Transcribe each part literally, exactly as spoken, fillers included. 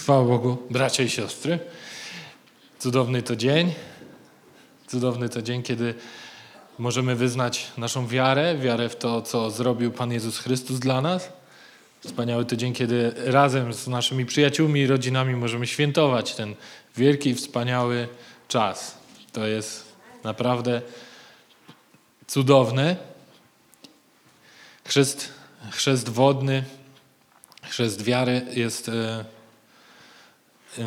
Chwała Bogu, bracia i siostry. Cudowny to dzień. Cudowny to dzień, kiedy możemy wyznać naszą wiarę, wiarę w to, co zrobił Pan Jezus Chrystus dla nas. Wspaniały to dzień, kiedy razem z naszymi przyjaciółmi i rodzinami możemy świętować ten wielki i wspaniały czas. To jest naprawdę cudowne. Chrzest, chrzest wodny, chrzest wiary jest e, e,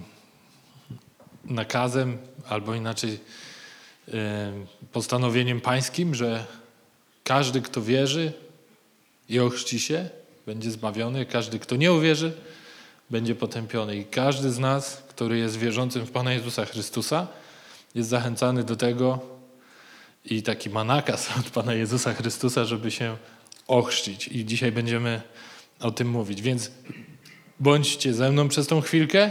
nakazem, albo inaczej e, postanowieniem pańskim, że każdy, kto wierzy i ochrzci się, będzie zbawiony. Każdy, kto nie uwierzy, będzie potępiony. I każdy z nas, który jest wierzącym w Pana Jezusa Chrystusa, jest zachęcany do tego i taki ma nakaz od Pana Jezusa Chrystusa, żeby się ochrzcić. I dzisiaj będziemy o tym mówić. Więc bądźcie ze mną przez tą chwilkę.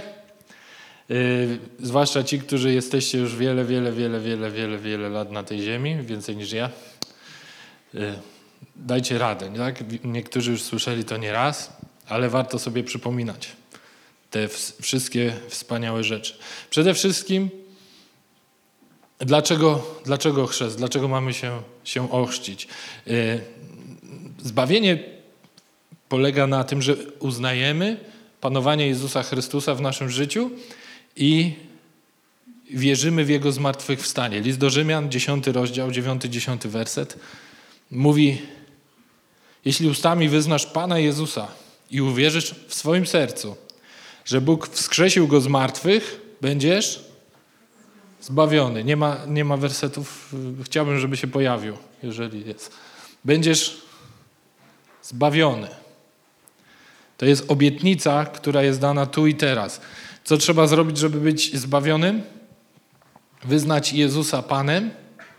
Yy, zwłaszcza ci, którzy jesteście już wiele, wiele, wiele, wiele, wiele, wiele lat na tej ziemi, więcej niż ja. Yy, dajcie radę, tak? Niektórzy już słyszeli to nie raz, ale warto sobie przypominać te w- wszystkie wspaniałe rzeczy. Przede wszystkim dlaczego, dlaczego chrzest? Dlaczego mamy się, się ochrzcić? Yy, zbawienie polega na tym, że uznajemy panowanie Jezusa Chrystusa w naszym życiu i wierzymy w Jego zmartwychwstanie. List do Rzymian, dziesiąty rozdział, dziewiąty, dziesiąty werset mówi: jeśli ustami wyznasz Pana Jezusa i uwierzysz w swoim sercu, że Bóg wskrzesił Go z martwych, będziesz zbawiony. Nie ma, nie ma wersetów, chciałbym, żeby się pojawił, jeżeli jest. Będziesz zbawiony. To jest obietnica, która jest dana tu i teraz. Co trzeba zrobić, żeby być zbawionym? Wyznać Jezusa Panem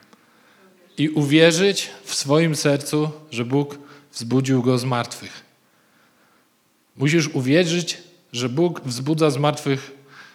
i uwierzyć w swoim sercu, że Bóg wzbudził Go z martwych. Musisz uwierzyć, że Bóg wzbudza z martwych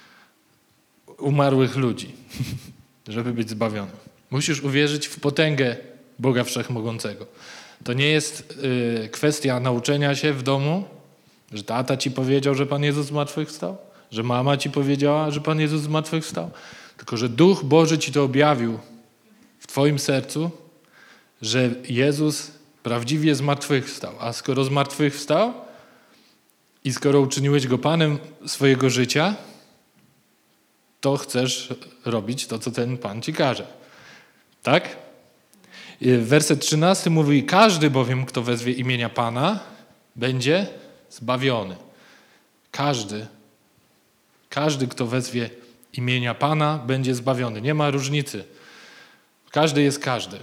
umarłych ludzi, żeby być zbawionym. Musisz uwierzyć w potęgę Boga Wszechmogącego. To nie jest y, kwestia nauczenia się w domu, że tata ci powiedział, że Pan Jezus zmartwychwstał, że mama ci powiedziała, że Pan Jezus zmartwychwstał, tylko że Duch Boży ci to objawił w twoim sercu, że Jezus prawdziwie zmartwychwstał. A skoro zmartwychwstał i skoro uczyniłeś Go Panem swojego życia, to chcesz robić to, co ten Pan ci każe. Tak? Werset trzynasty mówi: każdy bowiem, kto wezwie imienia Pana, będzie zbawiony. Każdy, każdy, kto wezwie imienia Pana, będzie zbawiony. Nie ma różnicy. Każdy jest każdy.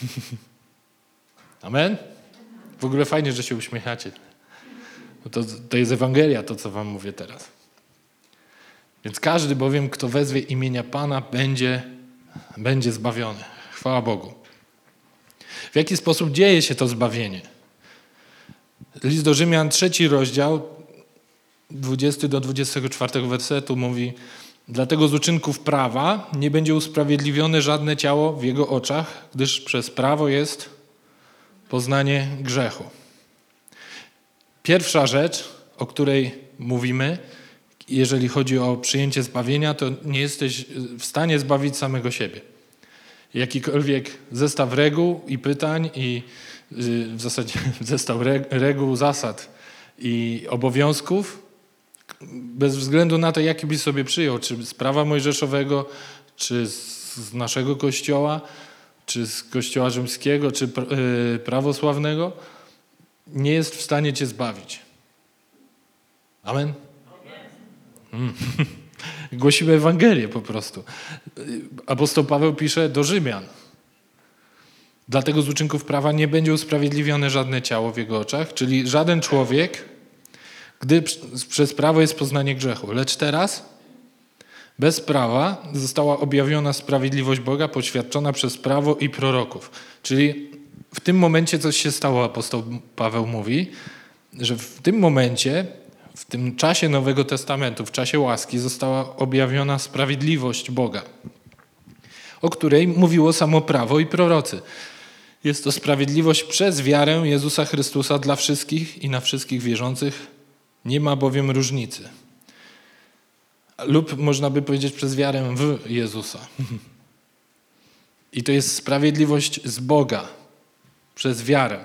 Amen? W ogóle fajnie, że się uśmiechacie. To, to jest Ewangelia, to co wam mówię teraz. Więc każdy bowiem, kto wezwie imienia Pana, będzie, będzie zbawiony. Chwała Bogu. W jaki sposób dzieje się to zbawienie? List do Rzymian, trzeci rozdział, dwudziesty do dwudziestego czwartego wersetu mówi: dlatego z uczynków prawa nie będzie usprawiedliwione żadne ciało w jego oczach, gdyż przez prawo jest poznanie grzechu. Pierwsza rzecz, o której mówimy, jeżeli chodzi o przyjęcie zbawienia, to nie jesteś w stanie zbawić samego siebie. Jakikolwiek zestaw reguł i pytań i w zasadzie zestaw reguł, zasad i obowiązków, bez względu na to, jaki byś sobie przyjął, czy z prawa mojżeszowego, czy z naszego kościoła, czy z kościoła rzymskiego, czy prawosławnego, nie jest w stanie cię zbawić. Amen? Hmm. Głosimy Ewangelię po prostu. Apostoł Paweł pisze do Rzymian: dlatego z uczynków prawa nie będzie usprawiedliwione żadne ciało w jego oczach, czyli żaden człowiek, gdy przez prawo jest poznanie grzechu. Lecz teraz bez prawa została objawiona sprawiedliwość Boga, poświadczona przez prawo i proroków. Czyli w tym momencie coś się stało, apostoł Paweł mówi, że w tym momencie, w tym czasie Nowego Testamentu, w czasie łaski została objawiona sprawiedliwość Boga, o której mówiło samo prawo i prorocy. Jest to sprawiedliwość przez wiarę Jezusa Chrystusa dla wszystkich i na wszystkich wierzących. Nie ma bowiem różnicy. lub można by powiedzieć przez wiarę w Jezusa. I to jest sprawiedliwość z Boga przez wiarę.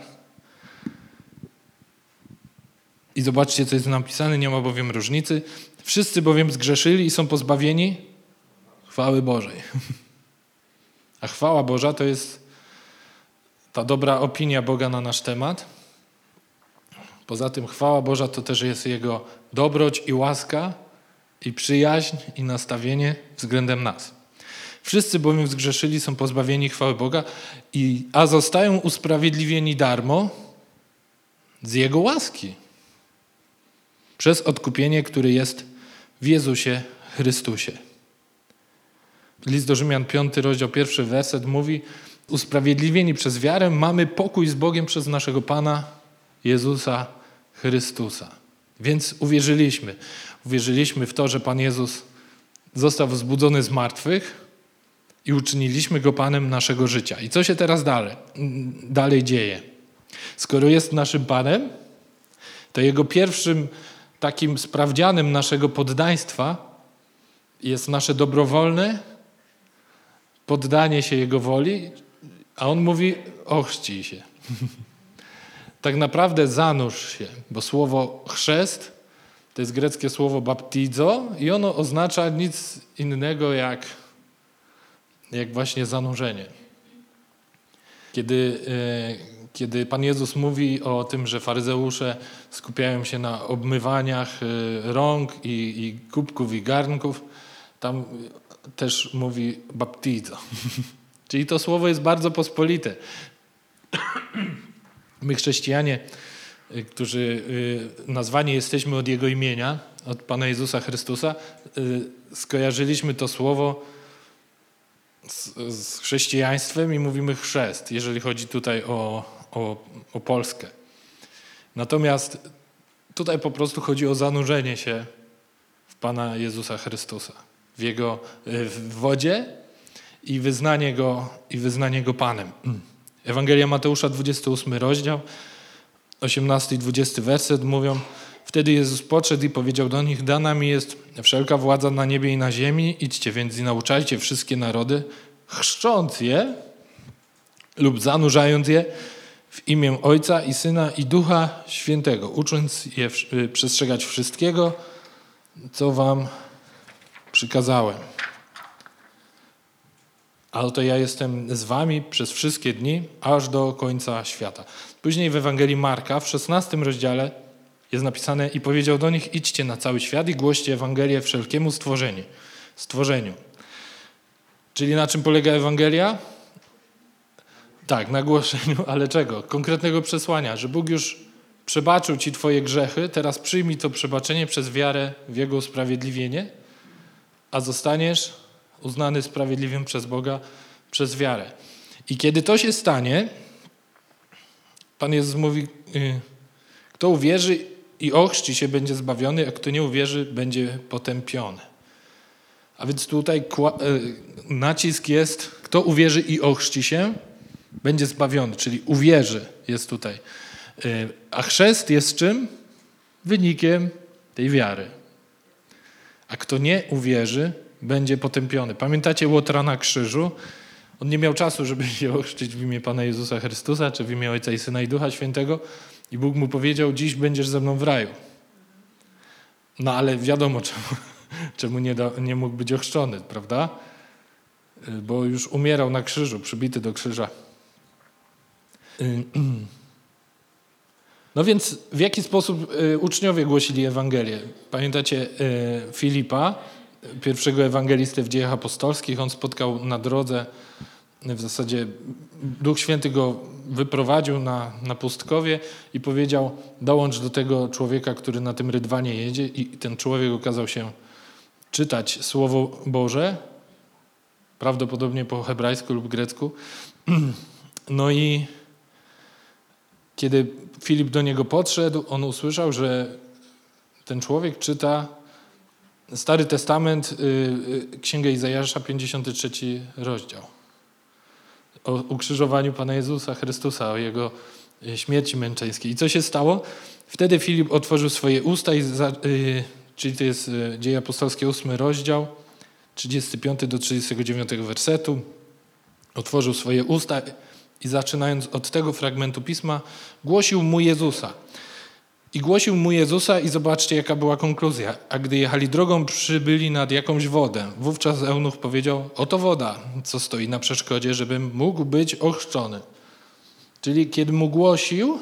I zobaczcie, co jest napisane, nie ma bowiem różnicy. Wszyscy bowiem zgrzeszyli i są pozbawieni chwały Bożej. A chwała Boża to jest ta dobra opinia Boga na nasz temat. Poza tym chwała Boża to też jest Jego dobroć i łaska i przyjaźń i nastawienie względem nas. Wszyscy bowiem zgrzeszyli, są pozbawieni chwały Boga, i, a zostają usprawiedliwieni darmo z Jego łaski. Przez odkupienie, które jest w Jezusie Chrystusie. List do Rzymian, piąty rozdział, pierwszy werset mówi: usprawiedliwieni przez wiarę mamy pokój z Bogiem przez naszego Pana Jezusa Chrystusa. Więc uwierzyliśmy. Uwierzyliśmy w to, że Pan Jezus został wzbudzony z martwych i uczyniliśmy Go Panem naszego życia. I co się teraz dalej, dalej dzieje? Skoro jest naszym Panem, to Jego pierwszym takim sprawdzianem naszego poddaństwa jest nasze dobrowolne poddanie się Jego woli, a On mówi: ochrzcij się. Tak naprawdę zanurz się, bo słowo chrzest to jest greckie słowo baptizo i ono oznacza nic innego jak, jak właśnie zanurzenie. Kiedy, e, kiedy Pan Jezus mówi o tym, że faryzeusze skupiają się na obmywaniach e, rąk i, i kubków i garnków, tam też mówi baptizo. Czyli to słowo jest bardzo pospolite. My chrześcijanie, którzy nazwani jesteśmy od Jego imienia, od Pana Jezusa Chrystusa, skojarzyliśmy to słowo z, z chrześcijaństwem i mówimy chrzest, jeżeli chodzi tutaj o, o, o Polskę. Natomiast tutaj po prostu chodzi o zanurzenie się w Pana Jezusa Chrystusa, w Jego w wodzie i wyznanie Go, i wyznanie Go Panem. Ewangelia Mateusza, dwudziesty ósmy rozdział, osiemnasty i dwudziesty werset mówią: wtedy Jezus podszedł i powiedział do nich: dana mi jest wszelka władza na niebie i na ziemi, idźcie więc i nauczajcie wszystkie narody, chrzcząc je lub zanurzając je w imię Ojca i Syna i Ducha Świętego, ucząc je przestrzegać wszystkiego, co wam przykazałem. A oto ja jestem z wami przez wszystkie dni, aż do końca świata. Później w Ewangelii Marka w szesnastym rozdziale jest napisane: i powiedział do nich: idźcie na cały świat i głoście Ewangelię wszelkiemu stworzeniu. stworzeniu. Czyli na czym polega Ewangelia? Tak, na głoszeniu, ale czego? Konkretnego przesłania, że Bóg już przebaczył ci twoje grzechy, teraz przyjmij to przebaczenie przez wiarę w Jego usprawiedliwienie, a zostaniesz uznany sprawiedliwym przez Boga przez wiarę. I kiedy to się stanie, Pan Jezus mówi: kto uwierzy i ochrzci się, będzie zbawiony, a kto nie uwierzy, będzie potępiony. A więc tutaj nacisk jest: kto uwierzy i ochrzci się, będzie zbawiony, czyli uwierzy jest tutaj. A chrzest jest czym? Wynikiem tej wiary. A kto nie uwierzy, będzie potępiony. Pamiętacie Łotra na krzyżu? On nie miał czasu, żeby się ochrzcić w imię Pana Jezusa Chrystusa, czy w imię Ojca i Syna i Ducha Świętego. I Bóg mu powiedział: dziś będziesz ze mną w raju. No ale wiadomo, czemu, czemu nie, da, nie mógł być ochrzczony, prawda? Bo już umierał na krzyżu, przybity do krzyża. No więc w jaki sposób uczniowie głosili Ewangelię? Pamiętacie Filipa, pierwszego ewangelistę w Dziejach Apostolskich? On spotkał na drodze, w zasadzie Duch Święty go wyprowadził na, na pustkowie i powiedział: dołącz do tego człowieka, który na tym rydwanie jedzie. I ten człowiek okazał się czytać Słowo Boże, prawdopodobnie po hebrajsku lub grecku. No i kiedy Filip do niego podszedł, on usłyszał, że ten człowiek czyta Stary Testament, Księgę Izajasza, pięćdziesiąty trzeci rozdział. O ukrzyżowaniu Pana Jezusa Chrystusa, o Jego śmierci męczeńskiej. I co się stało? Wtedy Filip otworzył swoje usta i za, y, czyli to jest Dzieje Apostolskie, ósmy rozdział, trzydziesty piąty do trzydziestego dziewiątego wersetu. Otworzył swoje usta i zaczynając od tego fragmentu pisma, głosił mu Jezusa. I głosił mu Jezusa i zobaczcie, jaka była konkluzja. A gdy jechali drogą, przybyli nad jakąś wodę. Wówczas eunuch powiedział, oto woda, co stoi na przeszkodzie, żebym mógł być ochrzczony. Czyli kiedy mu głosił,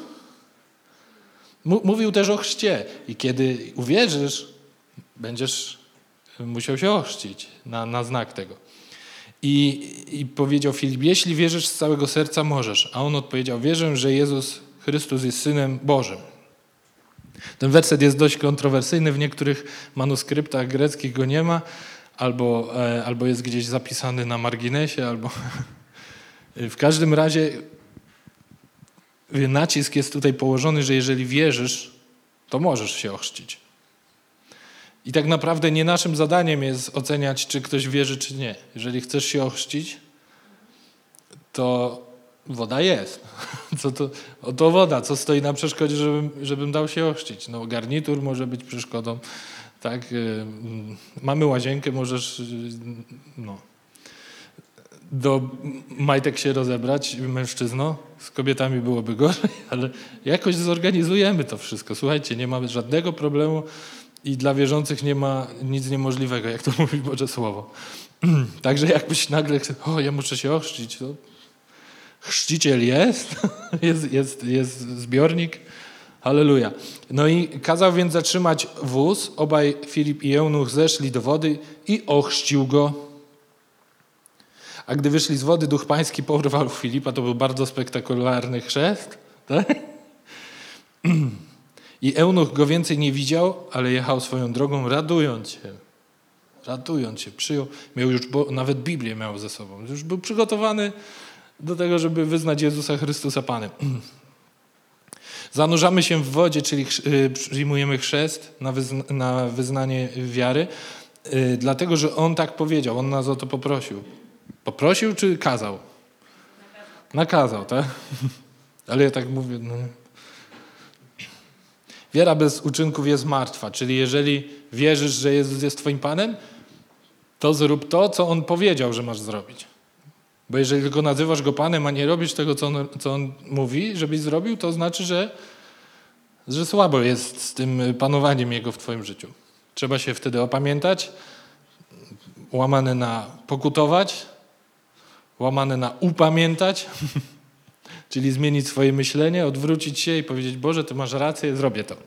mówił też o chrzcie. I kiedy uwierzysz, będziesz musiał się ochrzcić na, na znak tego. I, I powiedział Filip, jeśli wierzysz z całego serca, możesz. A on odpowiedział, wierzę, że Jezus Chrystus jest Synem Bożym. Ten werset jest dość kontrowersyjny, w niektórych manuskryptach greckich go nie ma, albo, e, albo jest gdzieś zapisany na marginesie, albo w każdym razie nacisk jest tutaj położony, że jeżeli wierzysz, to możesz się ochrzcić. I tak naprawdę nie naszym zadaniem jest oceniać, czy ktoś wierzy, czy nie. Jeżeli chcesz się ochrzcić, to woda jest. Co to, oto woda, co stoi na przeszkodzie, żebym, żebym dał się ochrzcić. No, garnitur może być przeszkodą. Tak? Mamy łazienkę, możesz no, do majtek się rozebrać, mężczyzno. Z kobietami byłoby gorzej, ale jakoś zorganizujemy to wszystko. Słuchajcie, nie mamy żadnego problemu i dla wierzących nie ma nic niemożliwego, jak to mówi Boże Słowo. Także jakbyś nagle, o, ja muszę się ochrzcić, to chrzciciel jest, jest, jest, jest zbiornik, halleluja. No i kazał więc zatrzymać wóz, obaj Filip i eunuch zeszli do wody i ochrzcił go. A gdy wyszli z wody, Duch Pański porwał Filipa, to był bardzo spektakularny chrzest, tak? I eunuch go więcej nie widział, ale jechał swoją drogą, radując się. Radując się, przyjął, miał już, bo nawet Biblię miał ze sobą, już był przygotowany do tego, żeby wyznać Jezusa Chrystusa Panem. Zanurzamy się w wodzie, czyli przyjmujemy chrzest na, wyzna- na wyznanie wiary, yy, dlatego, że On tak powiedział, On nas o to poprosił. Poprosił czy kazał? Nakazał, tak? Ale ja tak mówię. No. Wiara bez uczynków jest martwa, czyli jeżeli wierzysz, że Jezus jest Twoim Panem, to zrób to, co On powiedział, że masz zrobić. Bo jeżeli tylko nazywasz Go Panem, a nie robisz tego, co On, co on mówi, żebyś zrobił, to znaczy, że, że słabo jest z tym panowaniem Jego w Twoim życiu. Trzeba się wtedy opamiętać, łamane na pokutować, łamane na upamiętać, czyli zmienić swoje myślenie, odwrócić się i powiedzieć, Boże, Ty masz rację, zrobię to.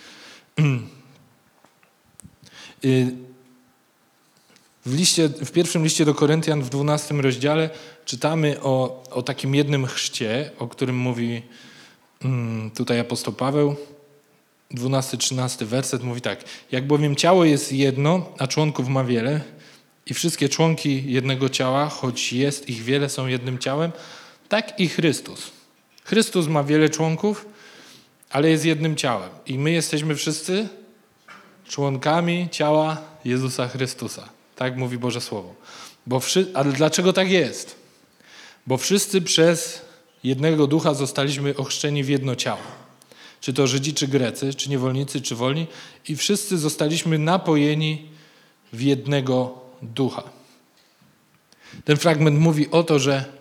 W, liście, w pierwszym liście do Koryntian w dwunastym rozdziale czytamy o, o takim jednym chrzcie, o którym mówi tutaj apostoł Paweł. dwunasty trzynasty werset mówi tak. Jak bowiem ciało jest jedno, a członków ma wiele i wszystkie członki jednego ciała, choć jest ich wiele, są jednym ciałem, tak i Chrystus. Chrystus ma wiele członków, ale jest jednym ciałem. I my jesteśmy wszyscy członkami ciała Jezusa Chrystusa. Tak mówi Boże Słowo. Bo wszy... Ale dlaczego tak jest? Bo wszyscy przez jednego ducha zostaliśmy ochrzczeni w jedno ciało. Czy to Żydzi, czy Grecy, czy niewolnicy, czy wolni. I wszyscy zostaliśmy napojeni w jednego ducha. Ten fragment mówi o to, że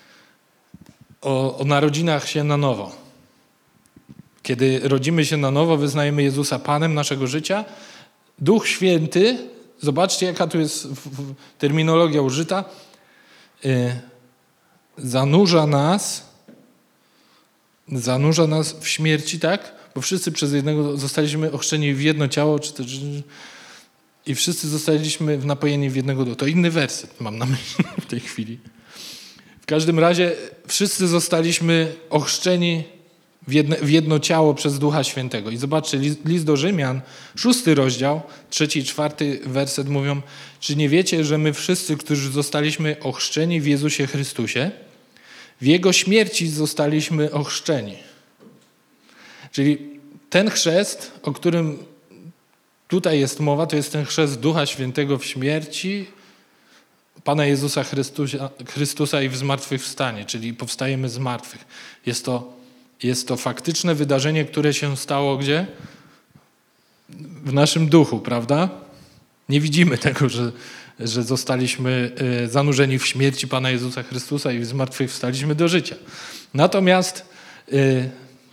o, o narodzinach się na nowo. Kiedy rodzimy się na nowo, wyznajemy Jezusa Panem naszego życia. Duch Święty, zobaczcie jaka tu jest terminologia użyta, yy, zanurza nas, zanurza nas w śmierci, tak? Bo wszyscy przez jednego zostaliśmy ochrzczeni w jedno ciało, czy też, i wszyscy zostaliśmy napojeni w jednego ducha. To inny werset mam na myśli w tej chwili. W każdym razie wszyscy zostaliśmy ochrzczeni w jedno, w jedno ciało przez Ducha Świętego. I zobaczcie, list, list do Rzymian, szósty rozdział, trzeci i czwarty werset mówią, czy nie wiecie, że my wszyscy, którzy zostaliśmy ochrzczeni w Jezusie Chrystusie, w Jego śmierci zostaliśmy ochrzczeni. Czyli ten chrzest, o którym tutaj jest mowa, to jest ten chrzest Ducha Świętego w śmierci Pana Jezusa Chrystusa, Chrystusa i w zmartwychwstanie, czyli powstajemy z martwych. Jest to, jest to faktyczne wydarzenie, które się stało gdzie? w naszym duchu, prawda? Nie widzimy tego, że, że zostaliśmy zanurzeni w śmierci Pana Jezusa Chrystusa i zmartwychwstaliśmy do życia. Natomiast y,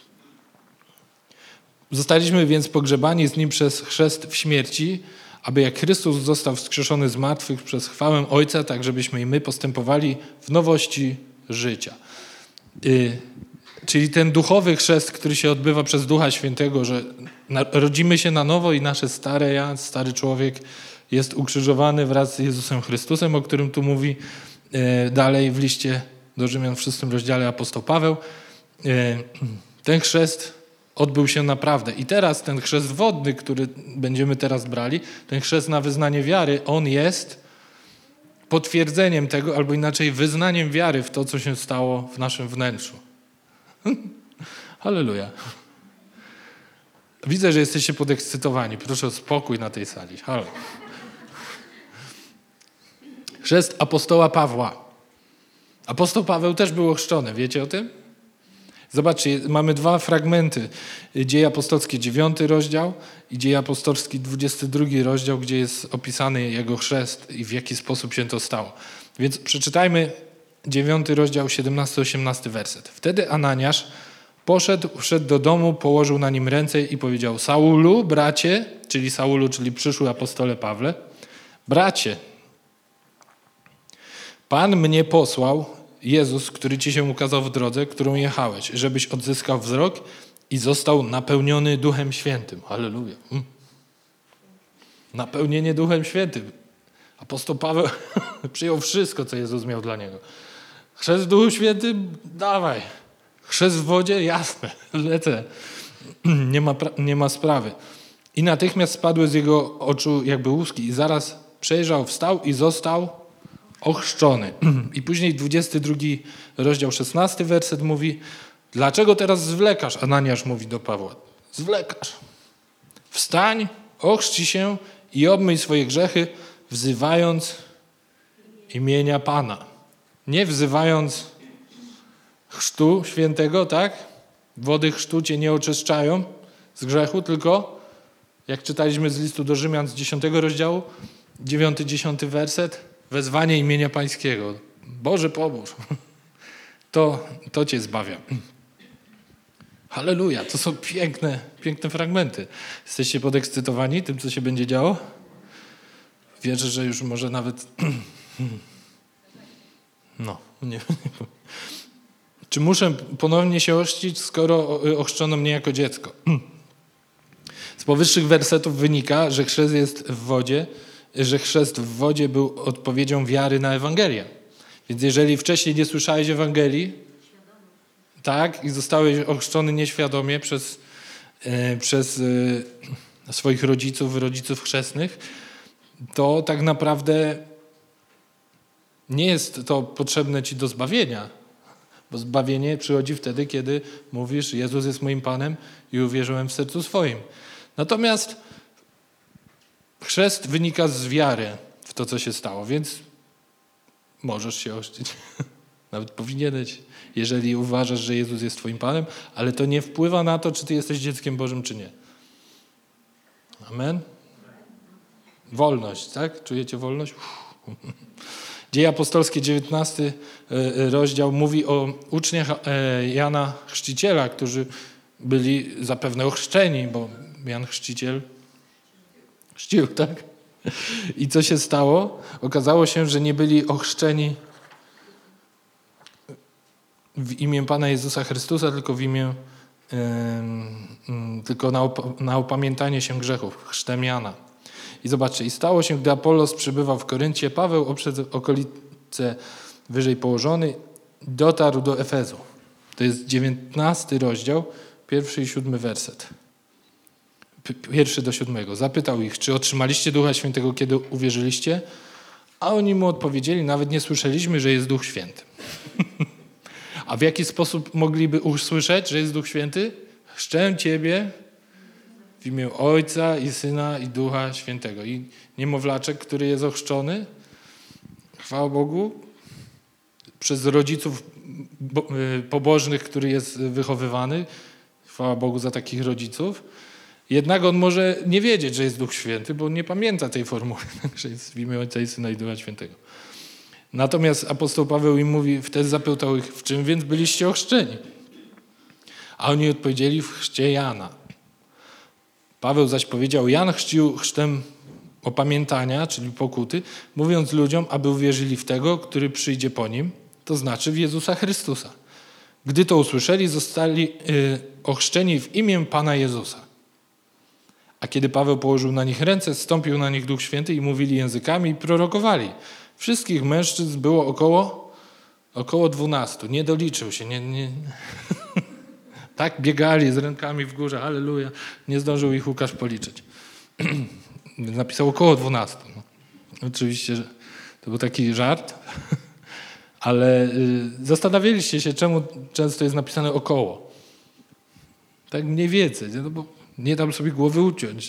zostaliśmy więc pogrzebani z Nim przez chrzest w śmierci, aby jak Chrystus został wskrzeszony z martwych przez chwałę Ojca, tak żebyśmy i my postępowali w nowości życia. Y, czyli ten duchowy chrzest, który się odbywa przez Ducha Świętego, że rodzimy się na nowo i nasze stare ja, stary człowiek jest ukrzyżowany wraz z Jezusem Chrystusem, o którym tu mówi y, dalej w liście do Rzymian w szóstym rozdziale apostoł Paweł. Y, ten chrzest odbył się naprawdę. I teraz ten chrzest wodny, który będziemy teraz brali, ten chrzest na wyznanie wiary, on jest potwierdzeniem tego, albo inaczej wyznaniem wiary w to, co się stało w naszym wnętrzu. Halleluja. Widzę, że jesteście podekscytowani. Proszę o spokój na tej sali. Halo. Chrzest apostoła Pawła. Apostoł Paweł też był ochrzczony. Wiecie o tym? Zobaczcie, mamy dwa fragmenty. Dzieje apostolskie, dziewiąty rozdział i Dzieje apostolskie, dwudziesty drugi rozdział, gdzie jest opisany jego chrzest i w jaki sposób się to stało. Więc przeczytajmy dziewiąty rozdział, siedemnasty osiemnasty werset. Wtedy Ananiasz poszedł, wszedł do domu, położył na nim ręce i powiedział: Saulu, bracie, czyli Saulu, czyli przyszły apostole Pawle, bracie, Pan mnie posłał, Jezus, który ci się ukazał w drodze, którą jechałeś, żebyś odzyskał wzrok i został napełniony Duchem Świętym. Halleluja. Mm. Napełnienie Duchem Świętym. Apostoł Paweł przyjął wszystko, co Jezus miał dla niego. Chrzest w Duchu Świętym? Dawaj. Chrzest w wodzie? Jasne. Lecę. Nie ma, nie ma sprawy. I natychmiast spadły z jego oczu jakby łuski i zaraz przejrzał, wstał i został ochrzczony. I później dwudziesty drugi rozdział, szesnasty werset mówi: dlaczego teraz zwlekasz? Ananiasz mówi do Pawła: zwlekasz. Wstań, ochrzcij się i obmyj swoje grzechy, wzywając imienia Pana. Nie wzywając chrztu świętego, tak? Wody chrztu cię nie oczyszczają z grzechu, tylko jak czytaliśmy z listu do Rzymian z dziesiątego rozdziału, dziewiąty, dziesiąty werset, wezwanie imienia Pańskiego. Boże, pomóż. To, to cię zbawia. Halleluja. To są piękne, piękne fragmenty. Jesteście podekscytowani tym, co się będzie działo? Wierzę, że już może nawet... No, nie. Czy muszę ponownie się ochrzcić, skoro ochrzczono mnie jako dziecko? Z powyższych wersetów wynika, że chrzest jest w wodzie, że chrzest w wodzie był odpowiedzią wiary na Ewangelię. Więc jeżeli wcześniej nie słyszałeś Ewangelii, tak, i zostałeś ochrzczony nieświadomie przez, e, przez e, swoich rodziców, rodziców chrzestnych, to tak naprawdę nie jest to potrzebne ci do zbawienia, bo zbawienie przychodzi wtedy, kiedy mówisz: Jezus jest moim Panem i uwierzyłem w sercu swoim. Natomiast chrzest wynika z wiary w to, co się stało, więc możesz się ochrzcić. Nawet powinieneś, jeżeli uważasz, że Jezus jest twoim Panem, ale to nie wpływa na to, czy ty jesteś dzieckiem Bożym, czy nie. Amen? Wolność, tak? Czujecie wolność? Uff. Dzieje apostolskie, dziewiętnasty rozdział mówi o uczniach Jana Chrzciciela, którzy byli zapewne ochrzczeni, bo Jan Chrzciciel chrzcił, tak? I co się stało? Okazało się, że nie byli ochrzczeni w imię Pana Jezusa Chrystusa, tylko w imię, yy, yy, tylko na, op- na opamiętanie się grzechów, chrztem Jana. I zobaczcie, i stało się, gdy Apollos przybywał w Koryncie, Paweł, oprzez okolice wyżej położony, dotarł do Efezu. To jest dziewiętnasty rozdział, pierwszy i siódmy werset. Pierwszy do siódmego. Zapytał ich, czy otrzymaliście Ducha Świętego, kiedy uwierzyliście? A oni mu odpowiedzieli: nawet nie słyszeliśmy, że jest Duch Święty. A w jaki sposób mogliby usłyszeć, że jest Duch Święty? Chrzczę Ciebie w imię Ojca i Syna i Ducha Świętego. I niemowlaczek, który jest ochrzczony, chwała Bogu, przez rodziców pobożnych, który jest wychowywany, chwała Bogu za takich rodziców, Jednak on może nie wiedzieć, że jest Duch Święty, bo nie pamięta tej formuły, że jest w imię Ojca i Syna i Ducha Świętego. Natomiast apostoł Paweł im mówi, wtedy zapytał ich, w czym więc byliście ochrzczeni? A oni odpowiedzieli, w chrzcie Jana. Paweł zaś powiedział, Jan chrzcił chrztem opamiętania, czyli pokuty, mówiąc ludziom, aby uwierzyli w tego, który przyjdzie po nim, to znaczy w Jezusa Chrystusa. Gdy to usłyszeli, zostali y, ochrzczeni w imię Pana Jezusa. A kiedy Paweł położył na nich ręce, zstąpił na nich Duch Święty i mówili językami i prorokowali. Wszystkich mężczyzn było około, około dwunastu. Nie doliczył się. Nie, nie. Tak biegali z rękami w górze. Alleluja. Nie zdążył ich Łukasz policzyć. Napisał około dwunastu. No. Oczywiście, że to był taki żart. Ale y, zastanawialiście się, czemu często jest napisane około. Tak mniej więcej. No bo nie dam sobie głowy uciąć.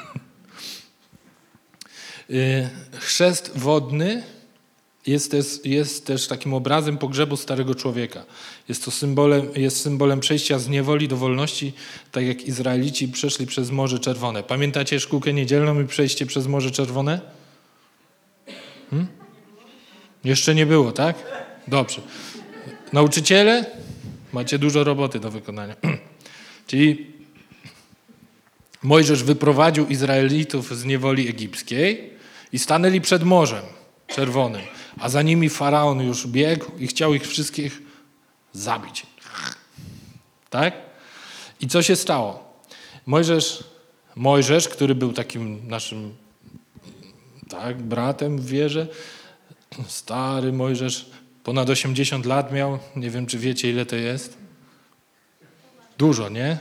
y, chrzest wodny jest też, jest też takim obrazem pogrzebu starego człowieka. Jest to symbolem, jest symbolem przejścia z niewoli do wolności, tak jak Izraelici przeszli przez Morze Czerwone. Pamiętacie szkółkę niedzielną i przejście przez Morze Czerwone? Hmm? Jeszcze nie było, tak? Dobrze. Nauczyciele, macie dużo roboty do wykonania. Czyli Mojżesz wyprowadził Izraelitów z niewoli egipskiej i stanęli przed Morzem Czerwonym, a za nimi Faraon już biegł i chciał ich wszystkich zabić. Tak? I co się stało? Mojżesz, Mojżesz, który był takim naszym tak, bratem w wierze, stary Mojżesz, ponad osiemdziesiąt lat miał. Nie wiem, czy wiecie, ile to jest. Dużo, nie?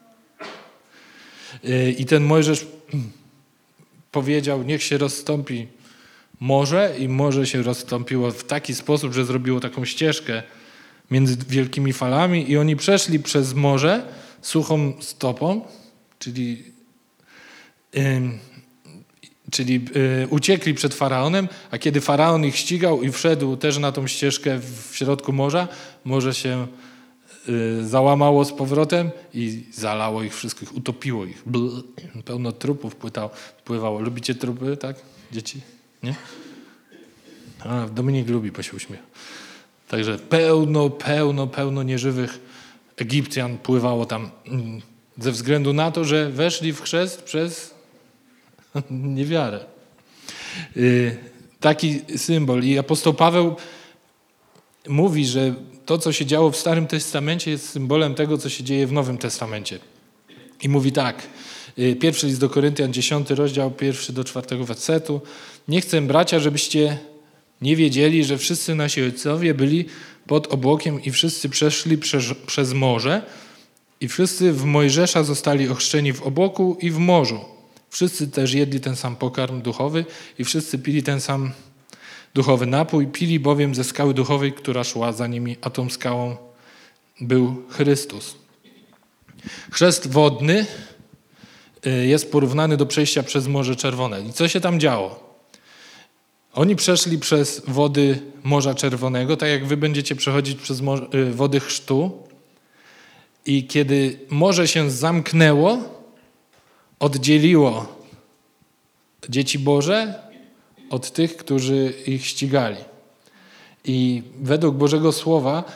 I ten Mojżesz powiedział, niech się rozstąpi morze i morze się rozstąpiło w taki sposób, że zrobiło taką ścieżkę między wielkimi falami i oni przeszli przez morze suchą stopą, czyli, yy, czyli yy, uciekli przed Faraonem, a kiedy Faraon ich ścigał i wszedł też na tą ścieżkę w środku morza, morze się yy, załamało z powrotem i zalało ich wszystkich, utopiło ich. Bl, pełno trupów płytało, pływało. Lubicie trupy, tak? Dzieci? Nie? A, Dominik lubi, bo się uśmiecha. Także pełno, pełno, pełno nieżywych Egipcjan pływało tam ze względu na to, że weszli w chrzest przez niewiarę. Yy, taki symbol. I apostoł Paweł mówi, że to, co się działo w Starym Testamencie, jest symbolem tego, co się dzieje w Nowym Testamencie. I mówi tak. Yy, pierwszy list do Koryntian, dziesiąty rozdział, pierwszy do czwartego wersetu. Nie chcę, bracia, żebyście nie wiedzieli, że wszyscy nasi ojcowie byli pod obłokiem i wszyscy przeszli przez, przez morze i wszyscy w Mojżesza zostali ochrzczeni w obłoku i w morzu. Wszyscy też jedli ten sam pokarm duchowy i wszyscy pili ten sam duchowy napój, pili bowiem ze skały duchowej, która szła za nimi, a tą skałą był Chrystus. Chrzest wodny jest porównany do przejścia przez Morze Czerwone. I co się tam działo? Oni przeszli przez wody Morza Czerwonego, tak jak wy będziecie przechodzić przez wody chrztu. I kiedy morze się zamknęło, oddzieliło dzieci Boże od tych, którzy ich ścigali. I według Bożego Słowa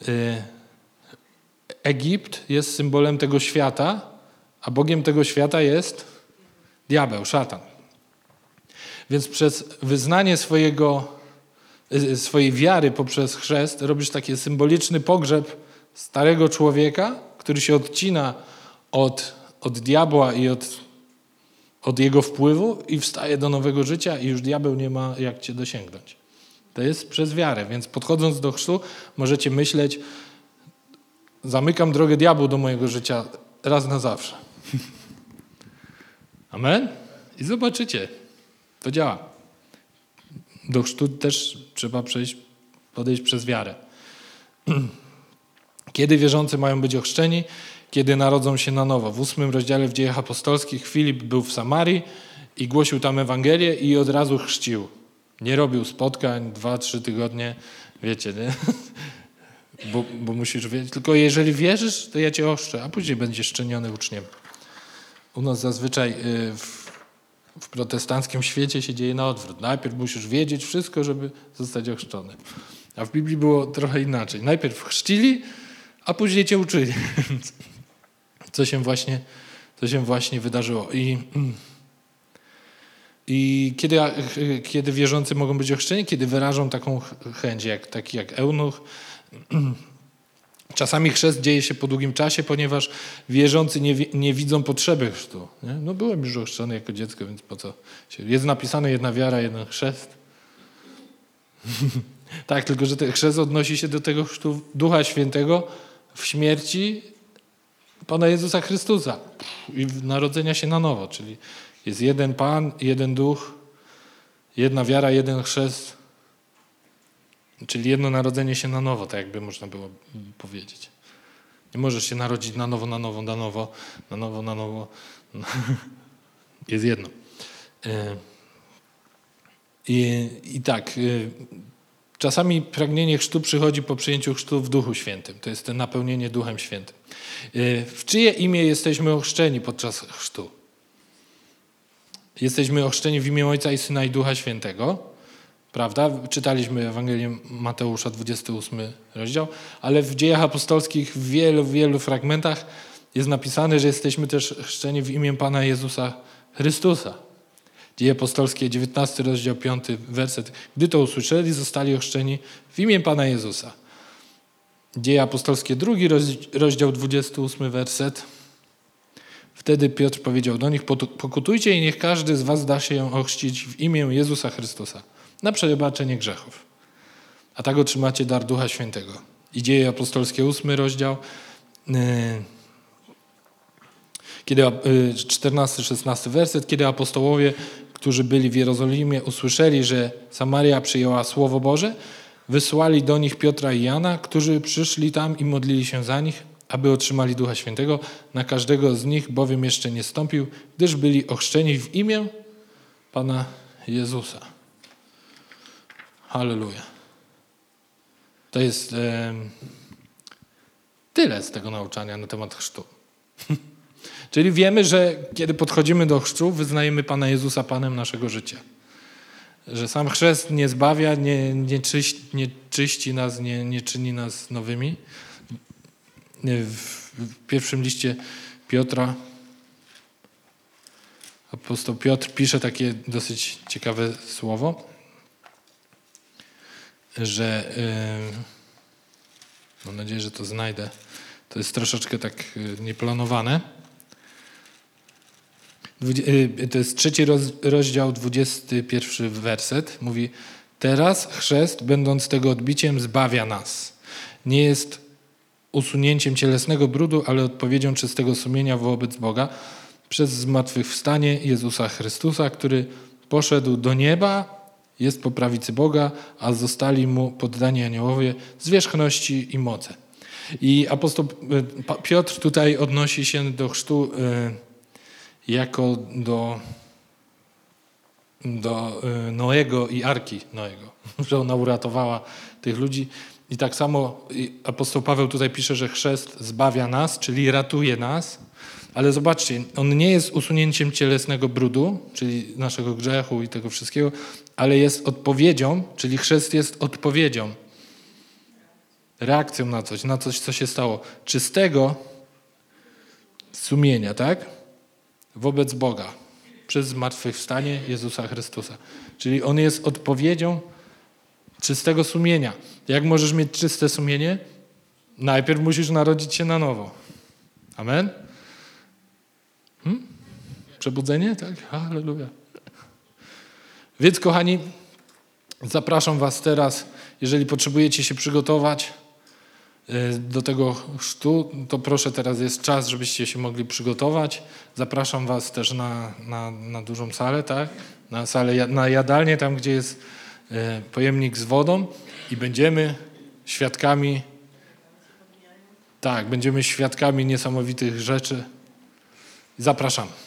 Egipt jest symbolem tego świata, a Bogiem tego świata jest diabeł, szatan. Więc przez wyznanie swojego, swojej wiary poprzez chrzest robisz taki symboliczny pogrzeb starego człowieka, który się odcina od, od diabła i od, od jego wpływu i wstaje do nowego życia i już diabeł nie ma jak cię dosięgnąć. To jest przez wiarę, więc podchodząc do chrztu możecie myśleć, zamykam drogę diabłu do mojego życia raz na zawsze. Amen? I zobaczycie. To działa. Do chrztu też trzeba przejść, podejść przez wiarę. Kiedy wierzący mają być ochrzczeni? Kiedy narodzą się na nowo. W ósmym rozdziale w Dziejach Apostolskich Filip był w Samarii i głosił tam Ewangelię i od razu chrzcił. Nie robił spotkań, dwa, trzy tygodnie. Wiecie, nie? Bo, bo musisz wiedzieć. Tylko jeżeli wierzysz, to ja cię ochrzczę, a później będziesz czyniony uczniem. U nas zazwyczaj y, w, w protestanckim świecie się dzieje na odwrót. Najpierw musisz wiedzieć wszystko, żeby zostać ochrzczony. A w Biblii było trochę inaczej. Najpierw chrzcili, a później cię uczyli. Co się właśnie, co się właśnie wydarzyło. I, i kiedy, kiedy wierzący mogą być ochrzczeni? Kiedy wyrażą taką chęć, jak, taki jak eunuch. Czasami chrzest dzieje się po długim czasie, ponieważ wierzący nie, nie widzą potrzeby chrztu. Nie? No byłem już ochrzczony jako dziecko, więc po co? Jest napisane jedna wiara, jeden chrzest. Tak, tylko że ten chrzest odnosi się do tego chrztu Ducha Świętego w śmierci Pana Jezusa Chrystusa i narodzenia się na nowo, czyli jest jeden Pan, jeden Duch, jedna wiara, jeden chrzest, czyli jedno narodzenie się na nowo, tak jakby można było powiedzieć. Nie możesz się narodzić na nowo, na nowo, na nowo, na nowo, na nowo. Jest jedno. I, i tak, czasami pragnienie chrztu przychodzi po przyjęciu chrztu w Duchu Świętym. To jest to napełnienie Duchem Świętym. W czyje imię jesteśmy ochrzczeni podczas chrztu? Jesteśmy ochrzczeni w imię Ojca i Syna i Ducha Świętego. Prawda? Czytaliśmy Ewangelię Mateusza, dwudziesty ósmy rozdział, ale w Dziejach Apostolskich w wielu, wielu fragmentach jest napisane, że jesteśmy też chrzczeni w imię Pana Jezusa Chrystusa. Dzieje Apostolskie, dziewiętnasty rozdział, piąty werset. Gdy to usłyszeli, zostali ochrzczeni w imię Pana Jezusa. Dzieje Apostolskie, drugi rozdział, dwudziesty ósmy werset. Wtedy Piotr powiedział do nich: pokutujcie i niech każdy z was da się ochrzcić w imię Jezusa Chrystusa na przebaczenie grzechów. A tak otrzymacie dar Ducha Świętego. I Dzieje Apostolskie, ósmy rozdział, kiedy czternasty, szesnasty werset, kiedy apostołowie, którzy byli w Jerozolimie, usłyszeli, że Samaria przyjęła Słowo Boże, wysłali do nich Piotra i Jana, którzy przyszli tam i modlili się za nich, aby otrzymali Ducha Świętego. Na każdego z nich bowiem jeszcze nie stąpił, gdyż byli ochrzczeni w imię Pana Jezusa. Halleluja. To jest e, tyle z tego nauczania na temat chrztu. Czyli wiemy, że kiedy podchodzimy do chrztu, wyznajemy Pana Jezusa Panem naszego życia. Że sam chrzest nie zbawia, nie, nie, czyści, nie czyści nas, nie, nie czyni nas nowymi. W, w pierwszym liście Piotra apostoł Piotr pisze takie dosyć ciekawe słowo, że yy, mam nadzieję, że to znajdę. To jest troszeczkę tak yy, nieplanowane. To jest trzeci rozdział, dwudziesty pierwszy werset. Mówi: teraz chrzest, będąc tego odbiciem, zbawia nas. Nie jest usunięciem cielesnego brudu, ale odpowiedzią czystego sumienia wobec Boga przez zmartwychwstanie Jezusa Chrystusa, który poszedł do nieba, jest po prawicy Boga, a zostali mu poddani aniołowie zwierzchności i moce. I apostoł Piotr tutaj odnosi się do chrztu jako do, do Noego i Arki Noego, że ona uratowała tych ludzi. I tak samo apostoł Paweł tutaj pisze, że chrzest zbawia nas, czyli ratuje nas, ale zobaczcie, on nie jest usunięciem cielesnego brudu, czyli naszego grzechu i tego wszystkiego, ale jest odpowiedzią, czyli chrzest jest odpowiedzią, reakcją na coś, na coś, co się stało. Czystego sumienia, tak? Wobec Boga przez zmartwychwstanie Jezusa Chrystusa. Czyli on jest odpowiedzią czystego sumienia. Jak możesz mieć czyste sumienie? Najpierw musisz narodzić się na nowo. Amen? Hmm? Przebudzenie? Tak? Halleluja. Więc kochani, zapraszam was teraz, jeżeli potrzebujecie się przygotować do tego chrztu, to proszę, teraz jest czas, żebyście się mogli przygotować. Zapraszam was też na, na, na dużą salę, tak? Na salę, na jadalnię, tam gdzie jest pojemnik z wodą i będziemy świadkami, tak, będziemy świadkami niesamowitych rzeczy. Zapraszam.